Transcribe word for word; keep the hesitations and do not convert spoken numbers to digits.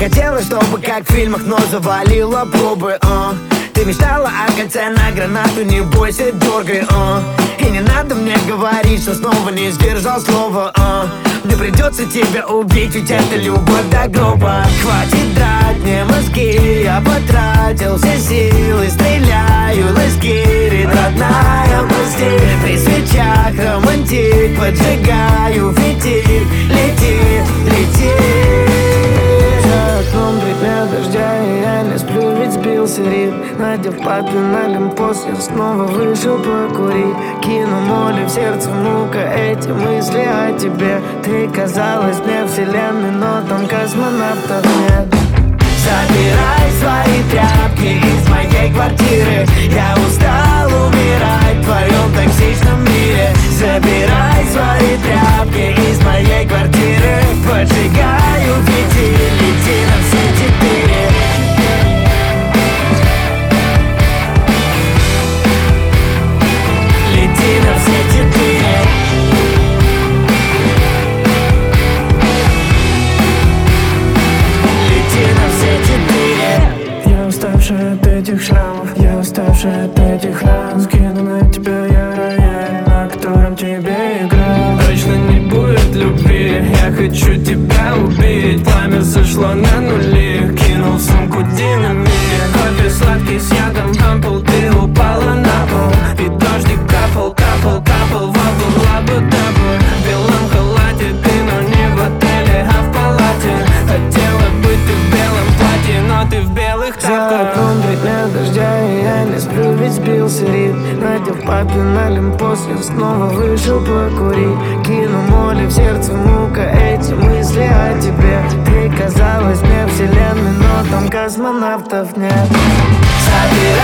хотела, чтобы как в фильмах, но завалила пробы, а. Ты мечтала о кольце на гранату, не бойся, дергай, а. И не надо мне говорить, что снова не сдержал слова, а. Мне придется тебя убить, ведь это любовь до гроба. Хватит драть мне мозги, я потратил все силы, стреляю, ласкирит, родная, прости. При свечах романтик, поджигаю фитиль, летит, летит. За окном три дня дождя, и я не сплю, ведь сбился ритм. Надев папин олимпос, я снова вышел покурить. Кину моли в сердце мука, эти мысли о тебе. Ты казалась мне вселенной, но там космонавтов нет. Забирай свои тряпки из моей квартиры. Я устал умирать в твоем токсичном мире. Забирай свои тряпки из моей квартиры. Поджигаю фитиль, лети на все четыре. Лети на все четыре. Лети на все четыре. Я уставший от этих шрамов, я уставший от этих ран. Скину на тебя я рояль, на котором тебе играл. Точно не будет любви, я хочу тебя убить. Пламя сошло на нули, кинул в сумку динамит. Кофе сладкий с ядом, ампул, ты упала на пол. И дождик капал, капал, капал, воду лабу-дабу. В белом халате ты, но не в отеле, а в палате. Хотела быть ты в белом платье, но ты в белых За окном три дня дождя, и я не сплю, ведь сбился ритм. Надев папин олимпос, я снова вышел покурить. Кину моли в сердце мука, эти мысли о тебе. Ты казалась мне вселенной, но там космонавтов нет. Забирай